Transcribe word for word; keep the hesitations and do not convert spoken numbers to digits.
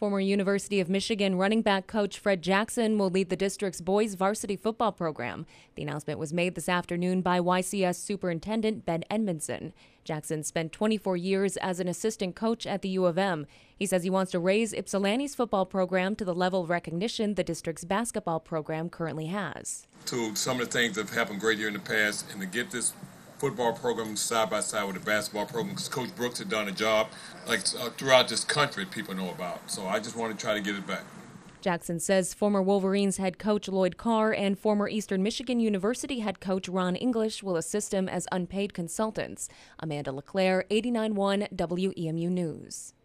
Former University of Michigan running back coach Fred Jackson will lead the district's boys varsity football program. The announcement was made this afternoon by Y C S Superintendent Ben Edmondson. Jackson spent twenty-four years as an assistant coach at the U of M. He says he wants to raise Ypsilanti's football program to the level of recognition the district's basketball program currently has. To some of the things that have happened great here in the past, and to get this football program side by side with the basketball program, because Coach Brooks had done a job like uh, throughout this country people know about. So I just want to try to get it back. Jackson says former Wolverines head coach Lloyd Carr and former Eastern Michigan University head coach Ron English will assist him as unpaid consultants. Amanda LeClaire, eighty-nine point one W E M U News.